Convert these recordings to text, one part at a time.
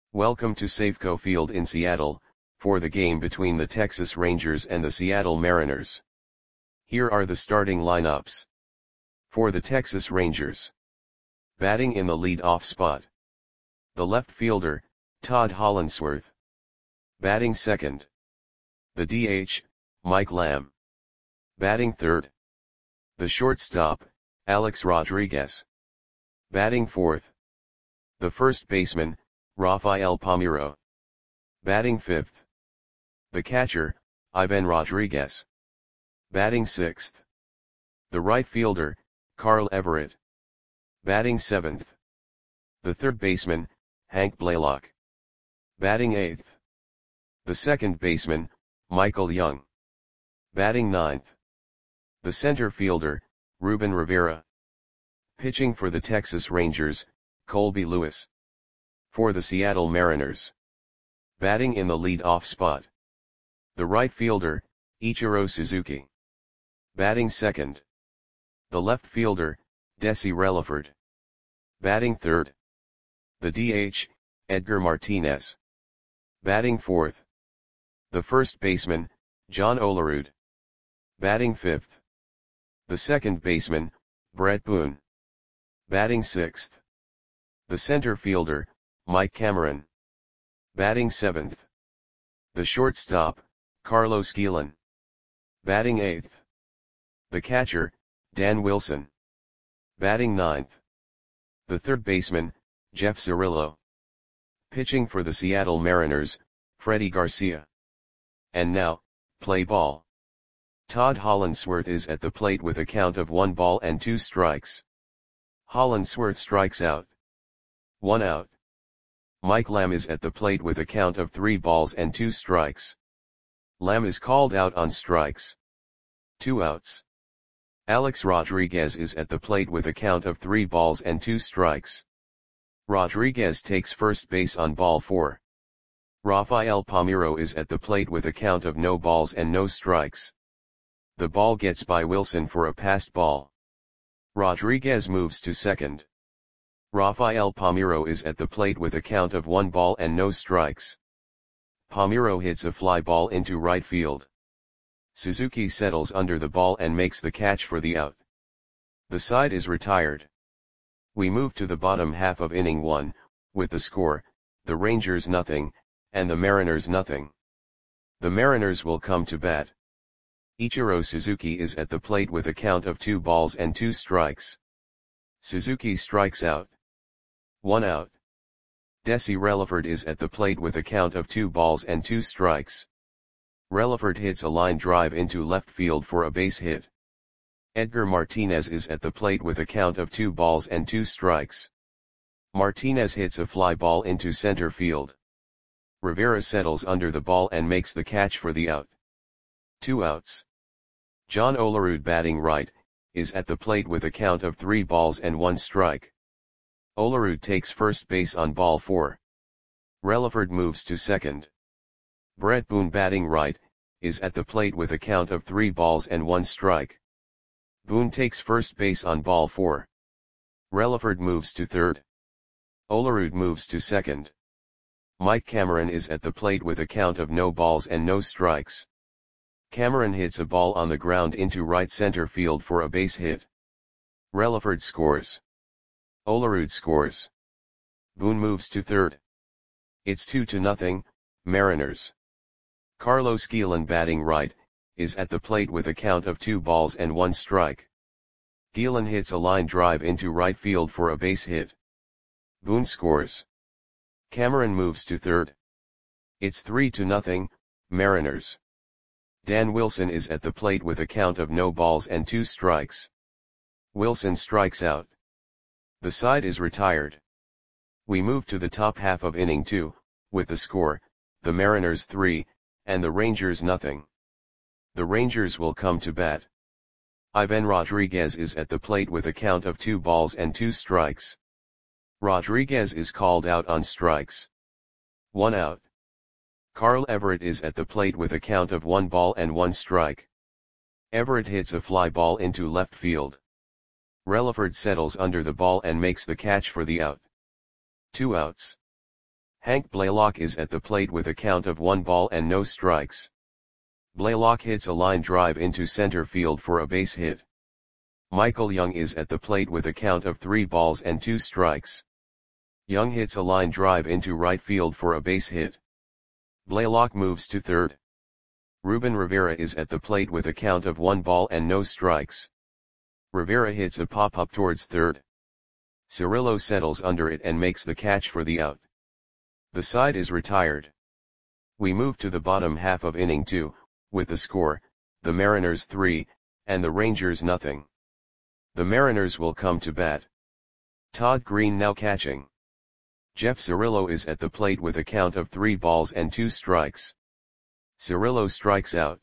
Welcome to Safeco Field in Seattle, for the game between the Texas Rangers and the Seattle Mariners. Here are the starting lineups. For the Texas Rangers. Batting in the lead-off spot. The left fielder, Todd Hollandsworth. Batting second. The DH, Mike Lamb. Batting third. The shortstop, Alex Rodriguez. Batting fourth. The first baseman, Rafael Palmeiro. Batting fifth. The catcher, Ivan Rodriguez. Batting sixth. The right fielder, Carl Everett. Batting seventh. The third baseman, Hank Blaylock. Batting eighth. The second baseman, Michael Young. Batting ninth. The center fielder, Ruben Rivera. Pitching for the Texas Rangers, Colby Lewis. For the Seattle Mariners. Batting in the lead-off spot. The right fielder, Ichiro Suzuki. Batting second. The left fielder, Desi Relaford. Batting third. The DH, Edgar Martinez. Batting fourth. The first baseman, John Olerud. Batting fifth. The second baseman, Brett Boone. Batting sixth. The center fielder, Mike Cameron. Batting seventh. The shortstop, Carlos Guillen. Batting eighth. The catcher, Dan Wilson. Batting ninth. The third baseman, Jeff Cirillo. Pitching for the Seattle Mariners, Freddie Garcia. And now, play ball. Todd Hollandsworth is at the plate with a count of 1 ball and 2 strikes. Hollandsworth strikes out. 1 out. Mike Lamb is at the plate with a count of 3 balls and 2 strikes. Lamb is called out on strikes. 2 outs. Alex Rodriguez is at the plate with a count of 3 balls and 2 strikes. Rodriguez takes first base on ball 4. Rafael Palmeiro is at the plate with a count of no balls and no strikes. The ball gets by Wilson for a passed ball. Rodriguez moves to second. Rafael Palmeiro is at the plate with a count of 1 ball and no strikes. Palmeiro hits a fly ball into right field. Suzuki settles under the ball and makes the catch for the out. The side is retired. We move to the bottom half of inning 1, with the score, the Rangers nothing, and the Mariners nothing. The Mariners will come to bat. Ichiro Suzuki is at the plate with a count of 2 balls and 2 strikes. Suzuki strikes out. 1 out. Desi Relaford is at the plate with a count of 2 balls and 2 strikes. Relaford hits a line drive into left field for a base hit. Edgar Martinez is at the plate with a count of 2 balls and 2 strikes. Martinez hits a fly ball into center field. Rivera settles under the ball and makes the catch for the out. 2 outs. John Olerud, batting right, is at the plate with a count of 3 balls and 1 strike. Olerud takes first base on ball 4. Relaford moves to second. Brett Boone, batting right, is at the plate with a count of 3 balls and 1 strike. Boone takes first base on ball 4. Relaford moves to third. Olerud moves to second. Mike Cameron is at the plate with a count of no balls and no strikes. Cameron hits a ball on the ground into right center field for a base hit. Relaford scores. Olerud scores. Boone moves to third. It's 2-0, Mariners. Carlos Guillen, batting right, is at the plate with a count of 2 balls and 1 strike. Guillen hits a line drive into right field for a base hit. Boone scores. Cameron moves to third. It's 3-0, Mariners. Dan Wilson is at the plate with a count of no balls and 2 strikes. Wilson strikes out. The side is retired. We move to the top half of inning 2, with the score, the Mariners 3, and the Rangers nothing. The Rangers will come to bat. Ivan Rodriguez is at the plate with a count of 2 balls and 2 strikes. Rodriguez is called out on strikes. 1 out. Carl Everett is at the plate with a count of 1 ball and 1 strike. Everett hits a fly ball into left field. Relaford settles under the ball and makes the catch for the out. 2 outs. Hank Blaylock is at the plate with a count of 1 ball and no strikes. Blaylock hits a line drive into center field for a base hit. Michael Young is at the plate with a count of 3 balls and 2 strikes. Young hits a line drive into right field for a base hit. Blaylock moves to third. Ruben Rivera is at the plate with a count of 1 ball and no strikes. Rivera hits a pop-up towards third. Cirillo settles under it and makes the catch for the out. The side is retired. We move to the bottom half of inning 2, with the score, the Mariners 3, and the Rangers nothing. The Mariners will come to bat. Todd Green now catching. Jeff Cirillo is at the plate with a count of 3 balls and 2 strikes. Cirillo strikes out.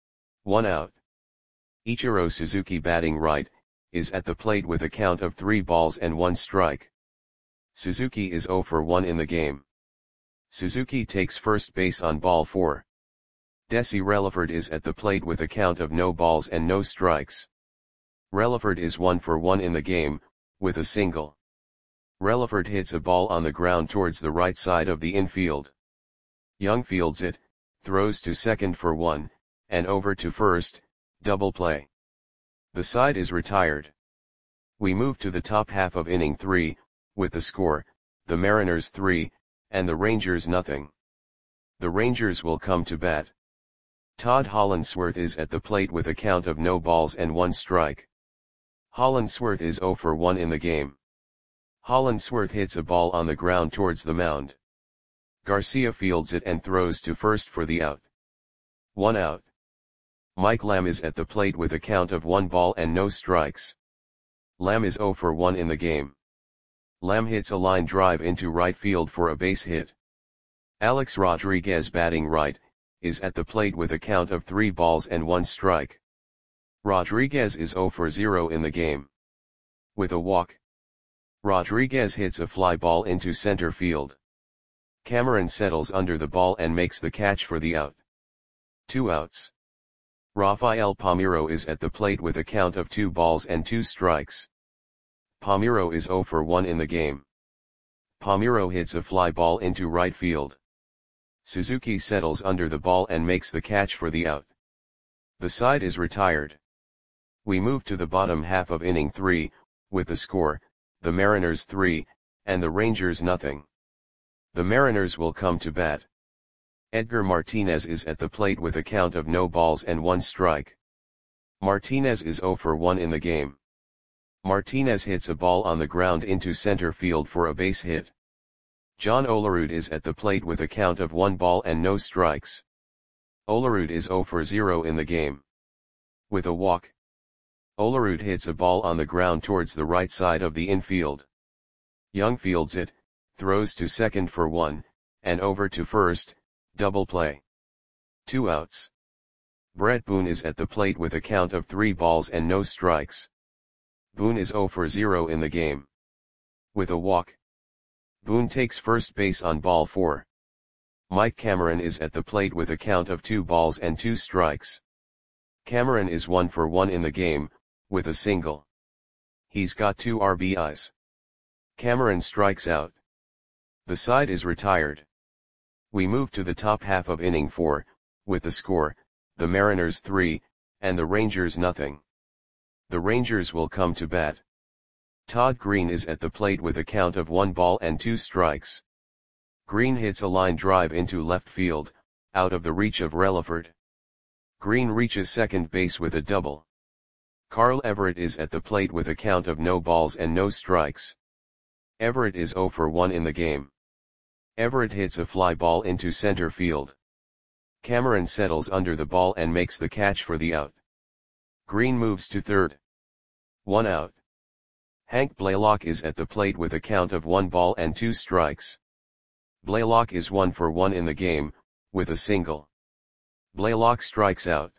1 out. Ichiro Suzuki batting right, is at the plate with a count of 3 balls and 1 strike. Suzuki is 0 for 1 in the game. Suzuki takes first base on ball 4. Desi Relaford is at the plate with a count of no balls and no strikes. Relaford is 1 for 1 in the game, with a single. Relaford hits a ball on the ground towards the right side of the infield. Young fields it, throws to second for 1, and over to first, double play. The side is retired. We move to the top half of inning 3, with the score, the Mariners 3, and the Rangers nothing. The Rangers will come to bat. Todd Hollandsworth is at the plate with a count of no balls and 1 strike. Hollandsworth is 0 for 1 in the game. Hollandsworth hits a ball on the ground towards the mound. Garcia fields it and throws to first for the out. 1 out. Mike Lamb is at the plate with a count of 1 ball and no strikes. Lamb is 0 for 1 in the game. Lamb hits a line drive into right field for a base hit. Alex Rodriguez batting right, is at the plate with a count of 3 balls and 1 strike. Rodriguez is 0 for 0 in the game. With a walk, Rodriguez hits a fly ball into center field. Cameron settles under the ball and makes the catch for the out. 2 outs. Rafael Palmeiro is at the plate with a count of 2 balls and 2 strikes. Palmeiro is 0 for 1 in the game. Palmeiro hits a fly ball into right field. Suzuki settles under the ball and makes the catch for the out. The side is retired. We move to the bottom half of inning 3, with the score, the Mariners 3, and the Rangers nothing. The Mariners will come to bat. Edgar Martinez is at the plate with a count of no balls and 1 strike. Martinez is 0 for 1 in the game. Martinez hits a ball on the ground into center field for a base hit. John Olerud is at the plate with a count of 1 ball and no strikes. Olerud is 0 for 0 in the game. With a walk, Olerud hits a ball on the ground towards the right side of the infield. Young fields it, throws to second for 1, and over to first, double play. 2 outs. Brett Boone is at the plate with a count of 3 balls and no strikes. Boone is 0 for 0 in the game. With a walk, Boone takes first base on ball 4. Mike Cameron is at the plate with a count of 2 balls and 2 strikes. Cameron is 1 for 1 in the game, with a single. He's got 2 RBIs. Cameron strikes out. The side is retired. We move to the top half of inning 4, with the score, the Mariners 3, and the Rangers nothing. The Rangers will come to bat. Todd Green is at the plate with a count of 1 ball and 2 strikes. Green hits a line drive into left field, out of the reach of Relaford. Green reaches second base with a double. Carl Everett is at the plate with a count of no balls and no strikes. Everett is 0 for 1 in the game. Everett hits a fly ball into center field. Cameron settles under the ball and makes the catch for the out. Green moves to third. 1 out. Hank Blaylock is at the plate with a count of 1 ball and 2 strikes. Blaylock is 1 for 1 in the game, with a single. Blaylock strikes out.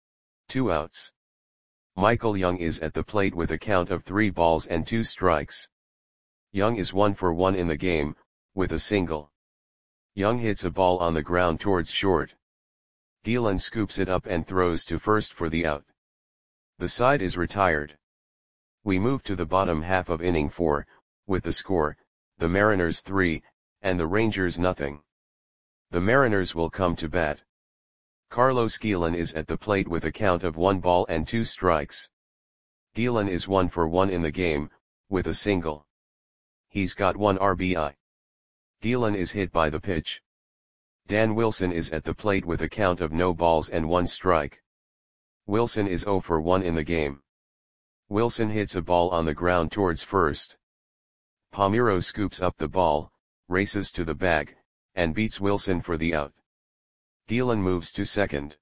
2 outs. Michael Young is at the plate with a count of 3 balls and 2 strikes. Young is 1 for 1 in the game, with a single. Young hits a ball on the ground towards short. Gielan scoops it up and throws to first for the out. The side is retired. We move to the bottom half of inning 4, with the score, the Mariners 3, and the Rangers nothing. The Mariners will come to bat. Carlos Guillen is at the plate with a count of 1 ball and 2 strikes. Guillen is 1 for 1 in the game, with a single. He's got 1 RBI. Guillen is hit by the pitch. Dan Wilson is at the plate with a count of no balls and 1 strike. Wilson is 0 for 1 in the game. Wilson hits a ball on the ground towards first. Palmeiro scoops up the ball, races to the bag, and beats Wilson for the out. Guillen moves to second.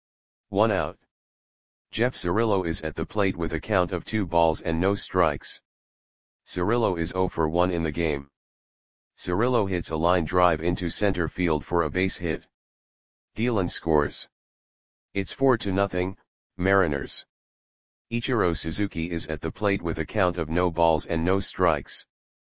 1 out. Jeff Cirillo is at the plate with a count of 2 balls and no strikes. Cirillo is 0 for 1 in the game. Cirillo hits a line drive into center field for a base hit. Guillen scores. It's 4-0, Mariners. Ichiro Suzuki is at the plate with a count of no balls and no strikes.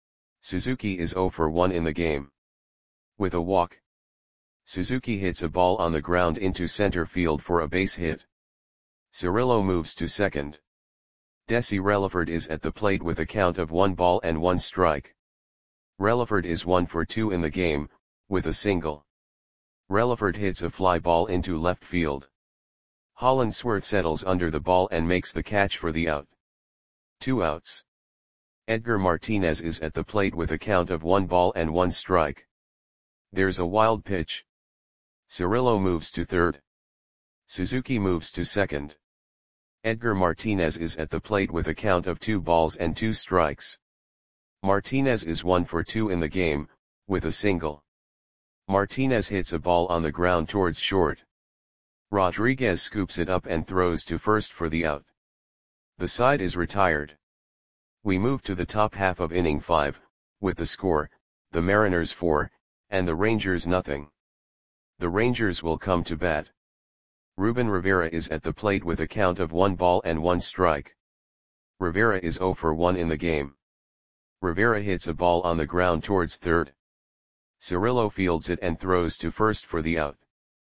Suzuki is 0 for 1 in the game. With a walk, Suzuki hits a ball on the ground into center field for a base hit. Cirillo moves to second. Desi Relaford is at the plate with a count of 1 ball and 1 strike. Relaford is 1 for 2 in the game, with a single. Relaford hits a fly ball into left field. Hollandsworth settles under the ball and makes the catch for the out. 2 outs. Edgar Martinez is at the plate with a count of 1 ball and 1 strike. There's a wild pitch. Cirillo moves to third. Suzuki moves to second. Edgar Martinez is at the plate with a count of 2 balls and 2 strikes. Martinez is 1 for 2 in the game, with a single. Martinez hits a ball on the ground towards short. Rodriguez scoops it up and throws to first for the out. The side is retired. We move to the top half of inning 5, with the score, the Mariners 4, and the Rangers nothing. The Rangers will come to bat. Ruben Rivera is at the plate with a count of 1 ball and 1 strike. Rivera is 0 for 1 in the game. Rivera hits a ball on the ground towards third. Cirillo fields it and throws to first for the out.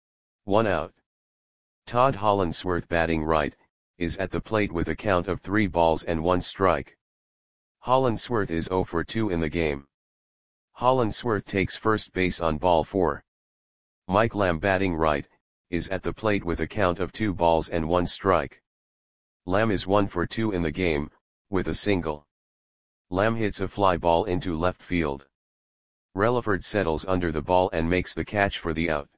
1 out. Todd Hollandsworth, batting right, is at the plate with a count of 3 balls and 1 strike. Hollandsworth is 0 for 2 in the game. Hollandsworth takes first base on ball 4. Mike Lamb, batting right, is at the plate with a count of 2 balls and 1 strike. Lamb is 1 for 2 in the game, with a single. Lamb hits a fly ball into left field. Relaford settles under the ball and makes the catch for the out.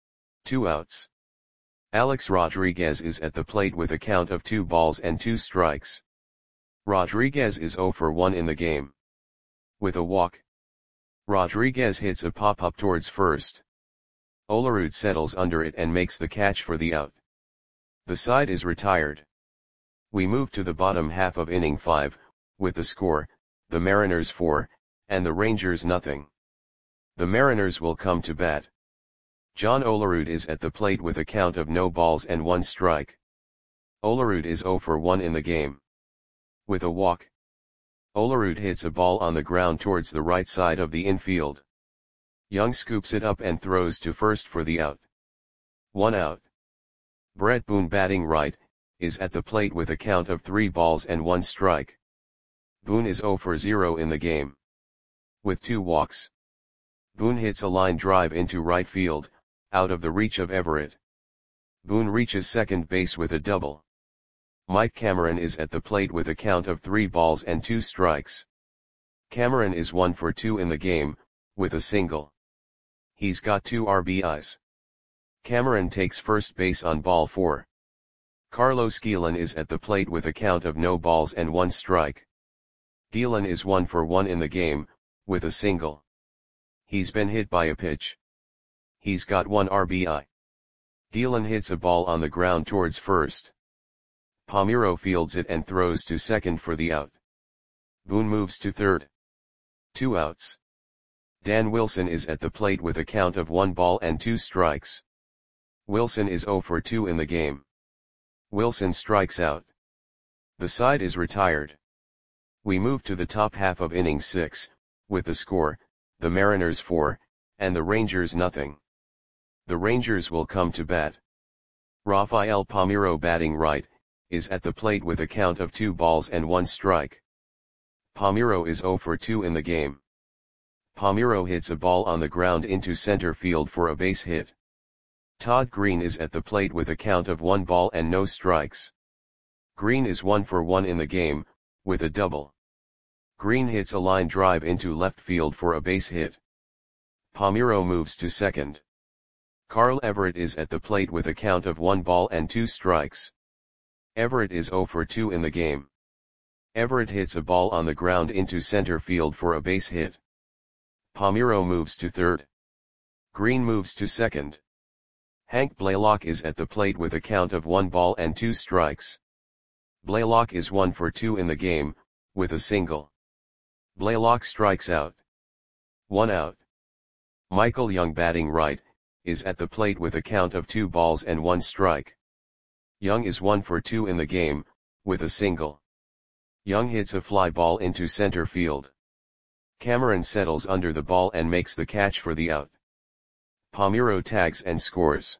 2 outs. Alex Rodriguez is at the plate with a count of 2 balls and 2 strikes. Rodriguez is 0 for 1 in the game. With a walk, Rodriguez hits a pop-up towards first. Olerud settles under it and makes the catch for the out. The side is retired. We move to the bottom half of inning 5, with the score, the Mariners 4, and the Rangers nothing. The Mariners will come to bat. John Olerud is at the plate with a count of no balls and 1 strike. Olerud is 0 for 1 in the game. With a walk, Olerud hits a ball on the ground towards the right side of the infield. Young scoops it up and throws to first for the out. 1 out. Brett Boone, batting right, is at the plate with a count of 3 balls and 1 strike. Boone is 0 for 0 in the game. With 2 walks, Boone hits a line drive into right field, out of the reach of Everett. Boone reaches second base with a double. Mike Cameron is at the plate with a count of 3 balls and 2 strikes. Cameron is 1 for 2 in the game, with a single. He's got 2 RBIs. Cameron takes first base on ball 4. Carlos Guillen is at the plate with a count of no balls and 1 strike. Guillen is 1 for 1 in the game, with a single. He's been hit by a pitch. He's got 1 RBI. Guillen hits a ball on the ground towards first. Palmeiro fields it and throws to second for the out. Boone moves to third. 2 outs. Dan Wilson is at the plate with a count of 1 ball and 2 strikes. Wilson is 0 for 2 in the game. Wilson strikes out. The side is retired. We move to the top half of inning 6, with the score, the Mariners 4, and the Rangers nothing. The Rangers will come to bat. Rafael Palmeiro, batting right, is at the plate with a count of 2 balls and 1 strike. Palmeiro is 0 for 2 in the game. Palmeiro hits a ball on the ground into center field for a base hit. Todd Green is at the plate with a count of 1 ball and no strikes. Green is 1 for 1 in the game, with a double. Green hits a line drive into left field for a base hit. Palmeiro moves to second. Carl Everett is at the plate with a count of 1 ball and 2 strikes. Everett is 0 for 2 in the game. Everett hits a ball on the ground into center field for a base hit. Palmeiro moves to third. Green moves to second. Hank Blaylock is at the plate with a count of 1 ball and 2 strikes. Blaylock is 1 for 2 in the game, with a single. Blaylock strikes out. 1 out. Michael Young, batting right, is at the plate with a count of 2 balls and 1 strike. Young is 1 for 2 in the game, with a single. Young hits a fly ball into center field. Cameron settles under the ball and makes the catch for the out. Palmeiro tags and scores.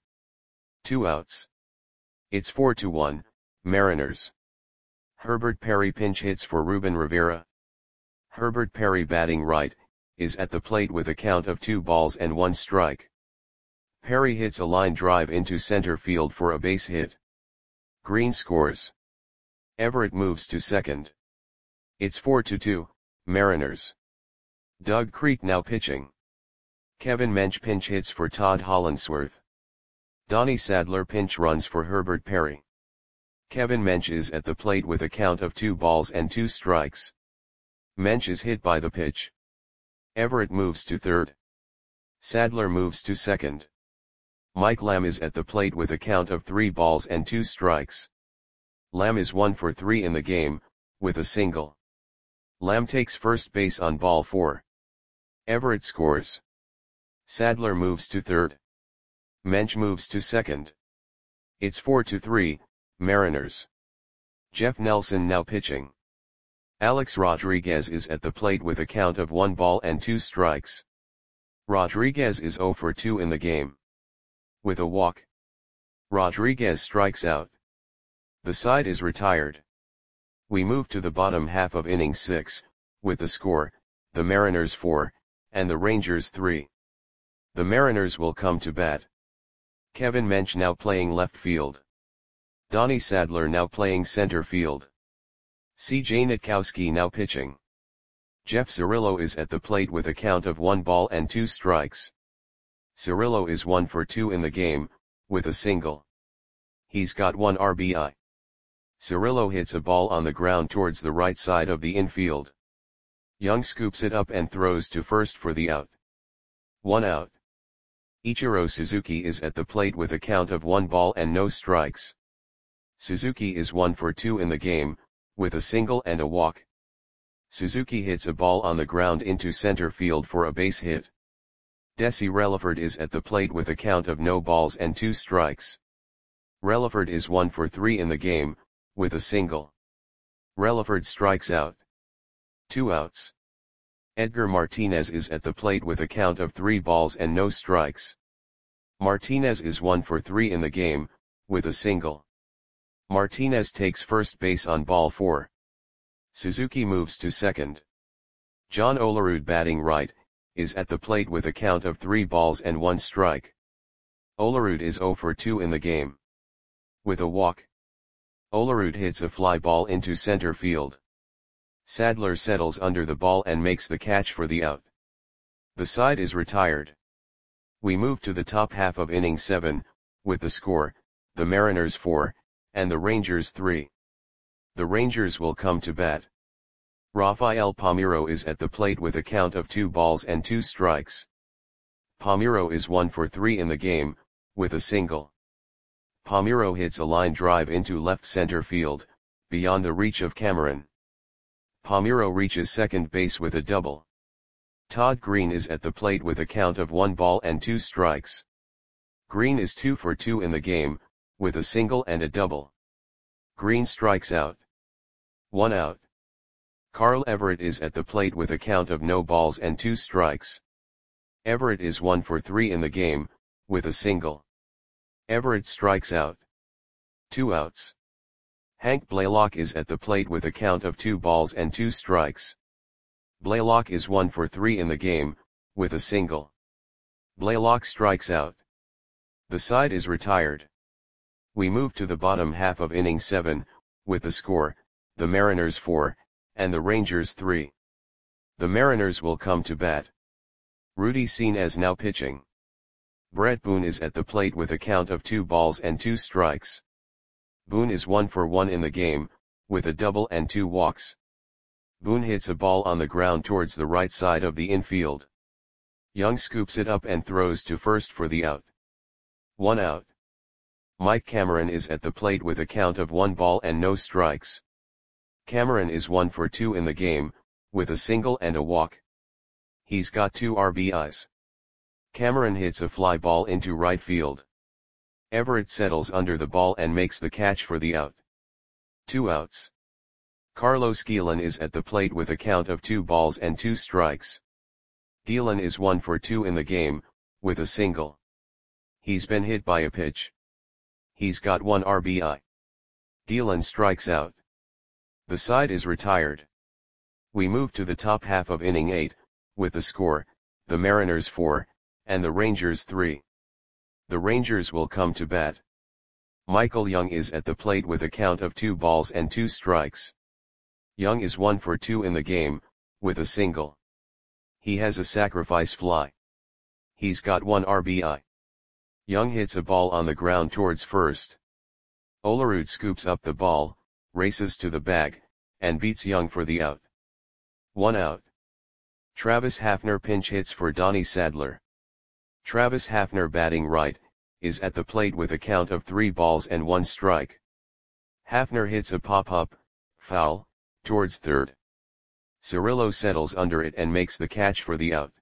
2 outs. It's 4-1, Mariners. Herbert Perry pinch hits for Ruben Rivera. Herbert Perry, batting right, is at the plate with a count of 2 balls and 1 strike. Perry hits a line drive into center field for a base hit. Green scores. Everett moves to second. It's 4-2, Mariners. Doug Creek now pitching. Kevin Mench pinch hits for Todd Hollandsworth. Donnie Sadler pinch runs for Herbert Perry. Kevin Mench is at the plate with a count of 2 balls and 2 strikes. Mench is hit by the pitch. Everett moves to third. Sadler moves to second. Mike Lamb is at the plate with a count of 3 balls and 2 strikes. Lamb is 1 for 3 in the game, with a single. Lamb takes first base on ball 4. Everett scores. Sadler moves to third. Mench moves to second. It's 4-3, Mariners. Jeff Nelson now pitching. Alex Rodriguez is at the plate with a count of 1 ball and 2 strikes. Rodriguez is 0 for 2 in the game. With a walk. Rodriguez strikes out. The side is retired. We move to the bottom half of inning 6, with the score, the Mariners 4, and the Rangers 3. The Mariners will come to bat. Kevin Mench now playing left field. Donnie Sadler now playing center field. C.J. Nitkowski now pitching. Jeff Cirillo is at the plate with a count of 1 ball and 2 strikes. Cirillo is 1 for 2 in the game, with a single. He's got 1 RBI. Cirillo hits a ball on the ground towards the right side of the infield. Young scoops it up and throws to first for the out. 1 out. Ichiro Suzuki is at the plate with a count of 1 ball and no strikes. Suzuki is 1 for 2 in the game, with a single and a walk. Suzuki hits a ball on the ground into center field for a base hit. Desi Relaford is at the plate with a count of no balls and 2 strikes. Relaford is 1 for 3 in the game, with a single. Relaford strikes out. 2 outs. Edgar Martinez is at the plate with a count of 3 balls and no strikes. Martinez is 1 for 3 in the game, with a single. Martinez takes first base on ball 4. Suzuki moves to second. John Olerud, batting right, is at the plate with a count of 3 balls and 1 strike. Olerud is 0 for 2 in the game. With a walk. Olerud hits a fly ball into center field. Sadler settles under the ball and makes the catch for the out. The side is retired. We move to the top half of inning 7, with the score, the Mariners 4, and the Rangers 3. The Rangers will come to bat. Rafael Palmeiro is at the plate with a count of 2 balls and 2 strikes. Palmeiro is 1 for 3 in the game, with a single. Palmeiro hits a line drive into left center field, beyond the reach of Cameron. Palmeiro reaches second base with a double. Todd Green is at the plate with a count of 1 ball and 2 strikes. Green is 2 for 2 in the game, with a single and a double. Green strikes out. 1 out. Carl Everett is at the plate with a count of no balls and 2 strikes. Everett is 1 for 3 in the game, with a single. Everett strikes out. 2 outs. Hank Blaylock is at the plate with a count of 2 balls and 2 strikes. Blaylock is 1 for 3 in the game, with a single. Blaylock strikes out. The side is retired. We move to the bottom half of inning 7, with the score, the Mariners 4, and the Rangers 3. The Mariners will come to bat. Rudy Senes now pitching. Bret Boone is at the plate with a count of 2 balls and 2 strikes. Boone is 1 for 1 in the game, with a double and 2 walks. Boone hits a ball on the ground towards the right side of the infield. Young scoops it up and throws to first for the out. 1 out. Mike Cameron is at the plate with a count of 1 ball and no strikes. Cameron is 1 for 2 in the game, with a single and a walk. He's got 2 RBIs. Cameron hits a fly ball into right field. Everett settles under the ball and makes the catch for the out. 2 outs. Carlos Guillen is at the plate with a count of 2 balls and 2 strikes. Guillen is 1 for 2 in the game, with a single. He's been hit by a pitch. He's got 1 RBI. Guillen strikes out. The side is retired. We move to the top half of inning 8, with the score, the Mariners 4, and the Rangers 3. The Rangers will come to bat. Michael Young is at the plate with a count of 2 balls and 2 strikes. Young is 1 for 2 in the game, with a single. He has a sacrifice fly. He's got 1 RBI. Young hits a ball on the ground towards first. Olerud scoops up the ball, races to the bag, and beats Young for the out. 1 out. Travis Hafner pinch hits for Donnie Sadler. Travis Hafner, batting right, is at the plate with a count of 3 balls and 1 strike. Hafner hits a pop-up, foul, towards third. Cirillo settles under it and makes the catch for the out.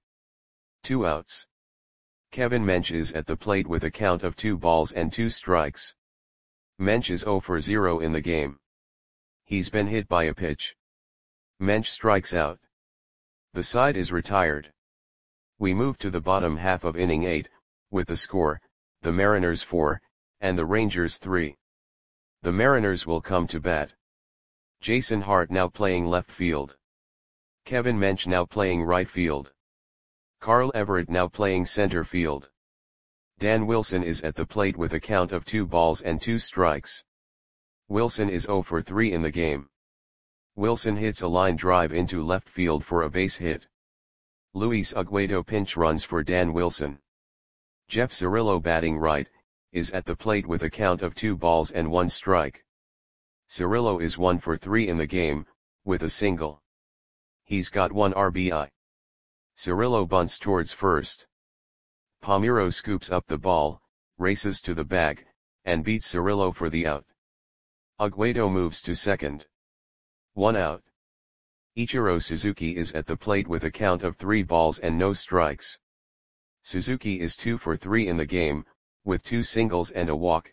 2 outs. Kevin Mench is at the plate with a count of 2 balls and 2 strikes. Mench is 0 for 0 in the game. He's been hit by a pitch. Mench strikes out. The side is retired. We move to the bottom half of inning 8, with the score, the Mariners 4, and the Rangers 3. The Mariners will come to bat. Jason Hart now playing left field. Kevin Mench now playing right field. Carl Everett now playing center field. Dan Wilson is at the plate with a count of 2 balls and 2 strikes. Wilson is 0 for 3 in the game. Wilson hits a line drive into left field for a base hit. Luis Aguedo pinch runs for Dan Wilson. Jeff Cirillo, batting right, is at the plate with a count of 2 balls and 1 strike. Cirillo is 1 for 3 in the game, with a single. He's got 1 RBI. Cirillo bunts towards first. Palmeiro scoops up the ball, races to the bag, and beats Cirillo for the out. Aguedo moves to second. 1 out. Ichiro Suzuki is at the plate with a count of 3 balls and no strikes. Suzuki is 2 for 3 in the game, with 2 singles and a walk.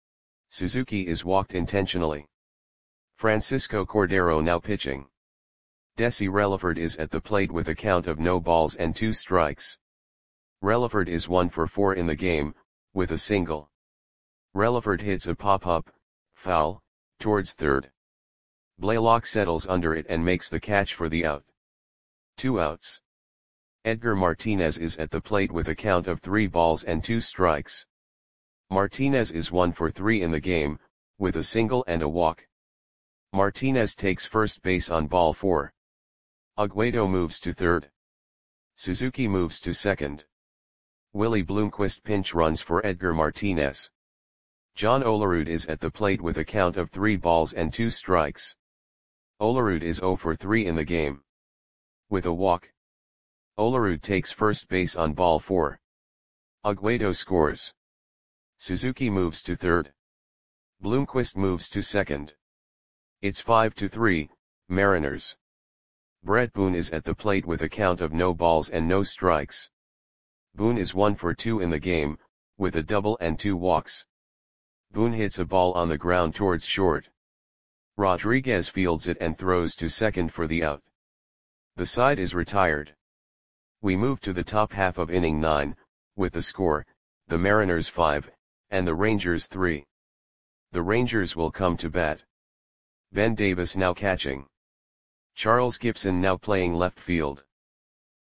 Suzuki is walked intentionally. Francisco Cordero now pitching. Desi Relaford is at the plate with a count of no balls and 2 strikes. Relaford is 1 for 4 in the game, with a single. Relaford hits a pop-up, foul, towards third. Blaylock settles under it and makes the catch for the out. 2 outs. Edgar Martinez is at the plate with a count of 3 balls and 2 strikes. Martinez is 1 for 3 in the game, with a single and a walk. Martinez takes first base on ball 4. Aguedo moves to third. Suzuki moves to second. Willie Bloomquist pinch runs for Edgar Martinez. John Olerud is at the plate with a count of 3 balls and 2 strikes. Olerud is 0 for 3 in the game. With a walk. Olerud takes first base on ball 4. Aguedo scores. Suzuki moves to third. Bloomquist moves to second. It's 5-3, Mariners. Bret Boone is at the plate with a count of no balls and no strikes. Boone is 1 for 2 in the game, with a double and 2 walks. Boone hits a ball on the ground towards short. Rodriguez fields it and throws to second for the out. The side is retired. We move to the top half of inning 9, with the score, the Mariners 5, and the Rangers 3. The Rangers will come to bat. Ben Davis now catching. Charles Gibson now playing left field.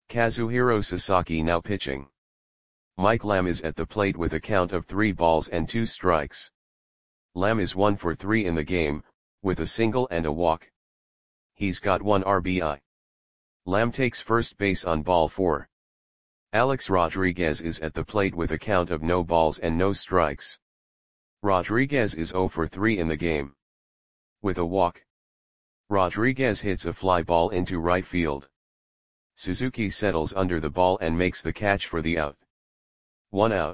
Kazuhiro Sasaki now pitching. Mike Lamb is at the plate with a count of 3 balls and 2 strikes. Lamb is 1 for 3 in the game, with a single and a walk. He's got 1 RBI. Lamb takes first base on ball 4. Alex Rodriguez is at the plate with a count of no balls and no strikes. Rodriguez is 0 for 3 in the game. With a walk. Rodriguez hits a fly ball into right field. Suzuki settles under the ball and makes the catch for the out. 1 out.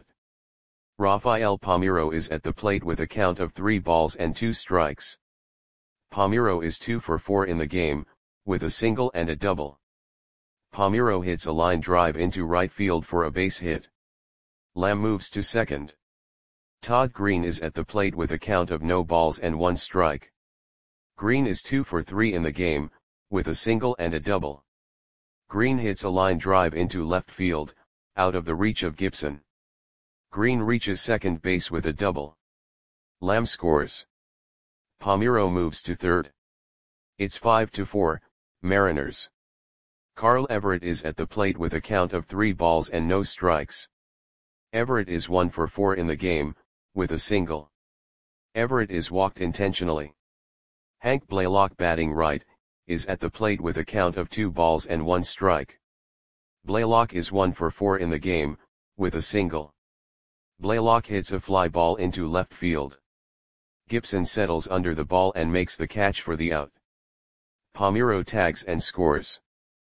Rafael Palmeiro is at the plate with a count of 3 balls and 2 strikes. Palmeiro is 2 for 4 in the game, with a single and a double. Palmeiro hits a line drive into right field for a base hit. Lamb moves to second. Todd Green is at the plate with a count of no balls and 1 strike. Green is 2 for 3 in the game, with a single and a double. Green hits a line drive into left field, out of the reach of Gibson. Green reaches second base with a double. Lamb scores. Palmeiro moves to third. It's 5-4, Mariners. Carl Everett is at the plate with a count of 3 balls and no strikes. Everett is 1 for 4 in the game, with a single. Everett is walked intentionally. Hank Blaylock batting right, is at the plate with a count of 2 balls and 1 strike. Blaylock is 1 for 4 in the game, with a single. Blaylock hits a fly ball into left field. Gibson settles under the ball and makes the catch for the out. Palmeiro tags and scores.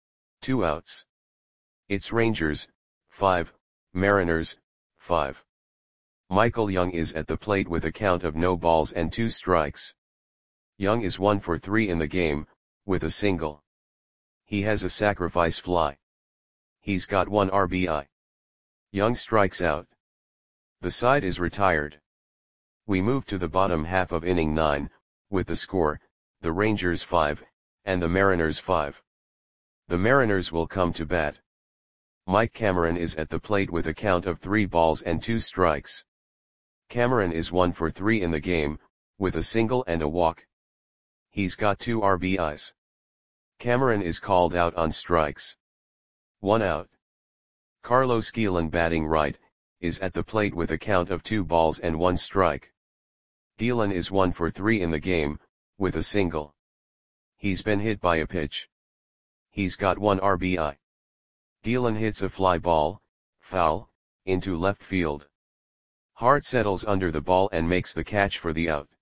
2 outs. It's Rangers, 5, Mariners, 5. Michael Young is at the plate with a count of no balls and 2 strikes. Young is 1 for 3 in the game, with a single. He has a sacrifice fly. He's got 1 RBI. Young strikes out. The side is retired. We move to the bottom half of inning 9, with the score, the Rangers 5, and the Mariners 5. The Mariners will come to bat. Mike Cameron is at the plate with a count of 3 balls and 2 strikes. Cameron is 1 for 3 in the game, with a single and a walk. He's got 2 RBIs. Cameron is called out on strikes. 1 out. Carlos Gillen batting right, is at the plate with a count of 2 balls and 1 strike. Gillen is 1 for 3 in the game, with a single. He's been hit by a pitch. He's got 1 RBI. Gillen hits a fly ball, foul, into left field. Hart settles under the ball and makes the catch for the out.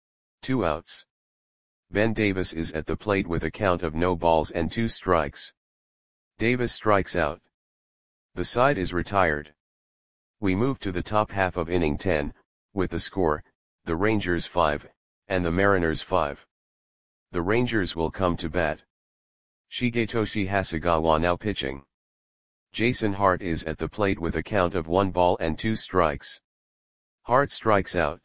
2 outs. Ben Davis is at the plate with a count of no balls and 2 strikes. Davis strikes out. The side is retired. We move to the top half of inning 10, with the score, the Rangers 5, and the Mariners 5. The Rangers will come to bat. Shigetoshi Hasegawa now pitching. Jason Hart is at the plate with a count of 1 ball and 2 strikes. Hart strikes out.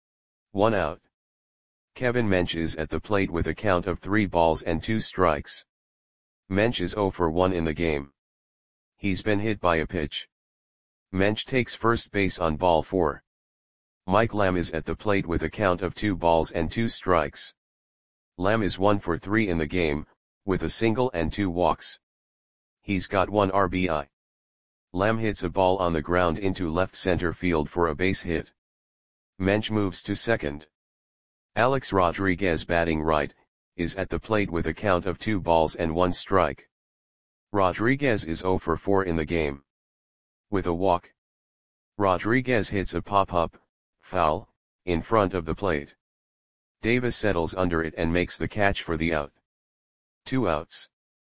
1 out. Kevin Mench is at the plate with a count of 3 balls and 2 strikes. Mench is 0 for 1 in the game. He's been hit by a pitch. Mench takes first base on ball 4. Mike Lamb is at the plate with a count of 2 balls and 2 strikes. Lamb is 1 for 3 in the game, with a single and 2 walks. He's got 1 RBI. Lamb hits a ball on the ground into left center field for a base hit. Mench moves to second. Alex Rodriguez batting right, is at the plate with a count of 2 balls and 1 strike. Rodriguez is 0 for 4 in the game. With a walk. Rodriguez hits a pop-up, foul, in front of the plate. Davis settles under it and makes the catch for the out. 2 outs.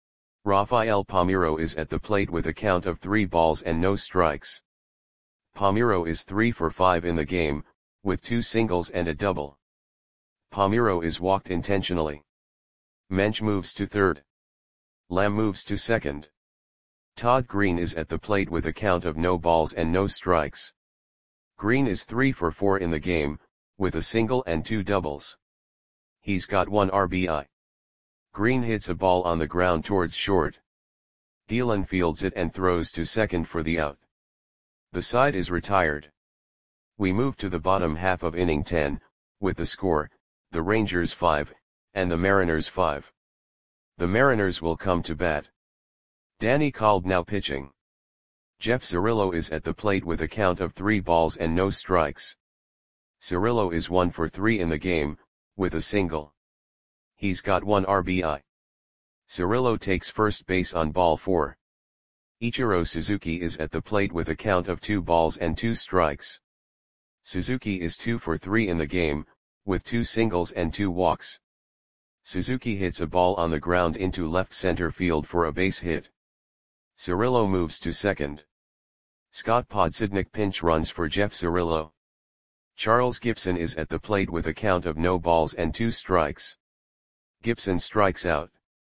Rafael Palmeiro is at the plate with a count of 3 balls and no strikes. Palmeiro is 3 for 5 in the game, with 2 singles and a double. Palmeiro is walked intentionally. Mench moves to third. Lamb moves to second. Todd Green is at the plate with a count of no balls and no strikes. Green is 3 for 4 in the game, with a single and 2 doubles. He's got 1 RBI. Green hits a ball on the ground towards short. Gillen fields it and throws to second for the out. The side is retired. We move to the bottom half of inning 10, with the score, the Rangers 5, and the Mariners 5. The Mariners will come to bat. Danny Kolb now pitching. Jeff Cirillo is at the plate with a count of 3 balls and no strikes. Cirillo is 1 for 3 in the game, with a single. He's got 1 RBI. Cirillo takes first base on ball 4. Ichiro Suzuki is at the plate with a count of 2 balls and 2 strikes. Suzuki is 2 for 3 in the game, with 2 singles and 2 walks. Suzuki hits a ball on the ground into left center field for a base hit. Cirillo moves to second. Scott Podsednik pinch runs for Jeff Cirillo. Charles Gibson is at the plate with a count of no balls and 2 strikes. Gibson strikes out.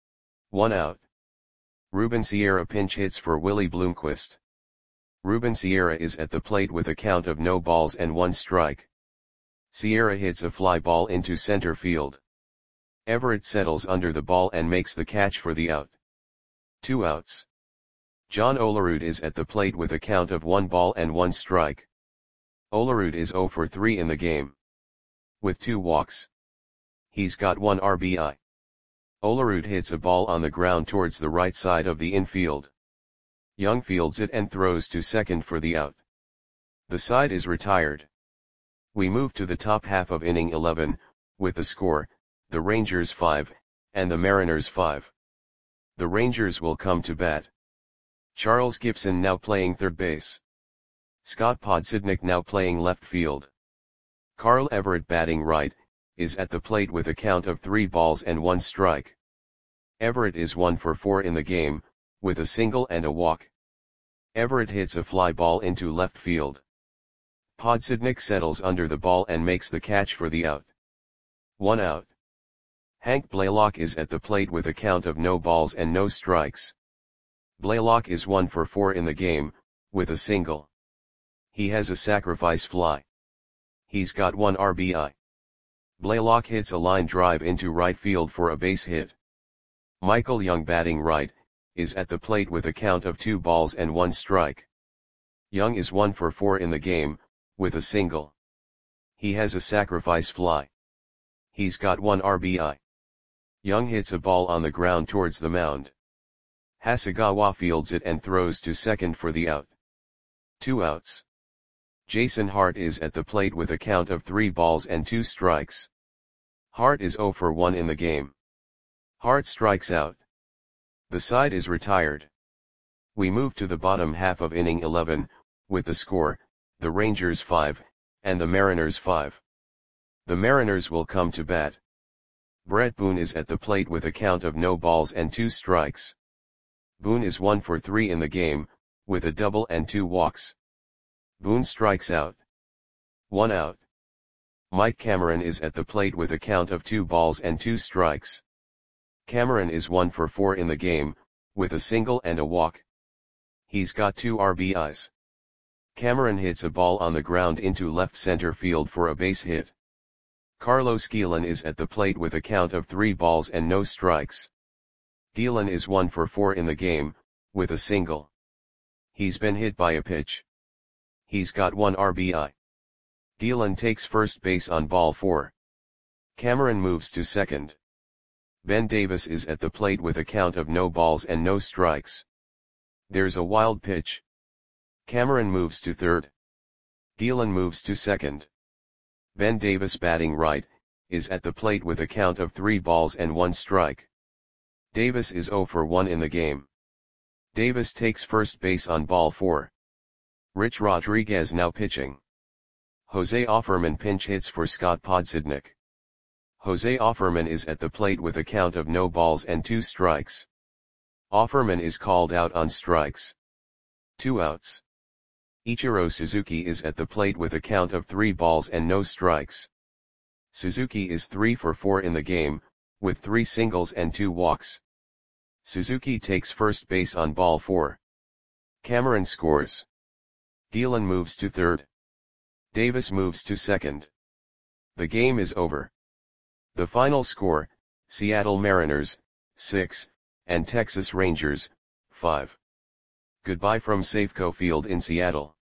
1 out. Ruben Sierra pinch hits for Willie Bloomquist. Ruben Sierra is at the plate with a count of no balls and 1 strike. Sierra hits a fly ball into center field. Everett settles under the ball and makes the catch for the out. 2 outs. John Olerud is at the plate with a count of 1 ball and 1 strike. Olerud is 0 for 3 in the game, with 2 walks. He's got 1 RBI. Olerud hits a ball on the ground towards the right side of the infield. Young fields it and throws to second for the out. The side is retired. We move to the top half of inning 11, with the score, the Rangers 5, and the Mariners 5. The Rangers will come to bat. Charles Gibson now playing third base. Scott Podsednik now playing left field. Carl Everett batting right, is at the plate with a count of 3 balls and 1 strike. Everett is 1 for 4 in the game, with a single and a walk. Everett hits a fly ball into left field. Podsednik settles under the ball and makes the catch for the out. 1 out. Hank Blaylock is at the plate with a count of no balls and no strikes. Blaylock is 1 for 4 in the game, with a single. He has a sacrifice fly. He's got 1 RBI. Blaylock hits a line drive into right field for a base hit. Michael Young batting right, is at the plate with a count of 2 balls and 1 strike. Young is 1 for 4 in the game, with a single. He has a sacrifice fly. He's got 1 RBI. Young hits a ball on the ground towards the mound. Hasegawa fields it and throws to second for the out. 2 outs. Jason Hart is at the plate with a count of 3 balls and 2 strikes. Hart is 0 for 1 in the game. Hart strikes out. The side is retired. We move to the bottom half of inning 11, with the score, the Rangers 5, and the Mariners 5. The Mariners will come to bat. Brett Boone is at the plate with a count of no balls and 2 strikes. Boone is 1 for 3 in the game, with a double and 2 walks. Boone strikes out. 1 out. Mike Cameron is at the plate with a count of 2 balls and 2 strikes. Cameron is 1 for 4 in the game, with a single and a walk. He's got 2 RBIs. Cameron hits a ball on the ground into left center field for a base hit. Carlos Guillen is at the plate with a count of 3 balls and no strikes. Guillen is 1 for 4 in the game, with a single. He's been hit by a pitch. He's got 1 RBI. Guillen takes first base on ball 4. Cameron moves to second. Ben Davis is at the plate with a count of no balls and no strikes. There's a wild pitch. Cameron moves to third. Guillen moves to second. Ben Davis batting right, is at the plate with a count of 3 balls and 1 strike. Davis is 0 for 1 in the game. Davis takes first base on ball 4. Rich Rodriguez now pitching. Jose Offerman pinch hits for Scott Podsednik. Jose Offerman is at the plate with a count of no balls and 2 strikes. Offerman is called out on strikes. 2 outs. Ichiro Suzuki is at the plate with a count of 3 balls and no strikes. Suzuki is 3 for 4 in the game, with 3 singles and 2 walks. Suzuki takes first base on ball 4. Cameron scores. Guillen moves to third. Davis moves to second. The game is over. The final score, Seattle Mariners, 6, and Texas Rangers, 5. Goodbye from Safeco Field in Seattle.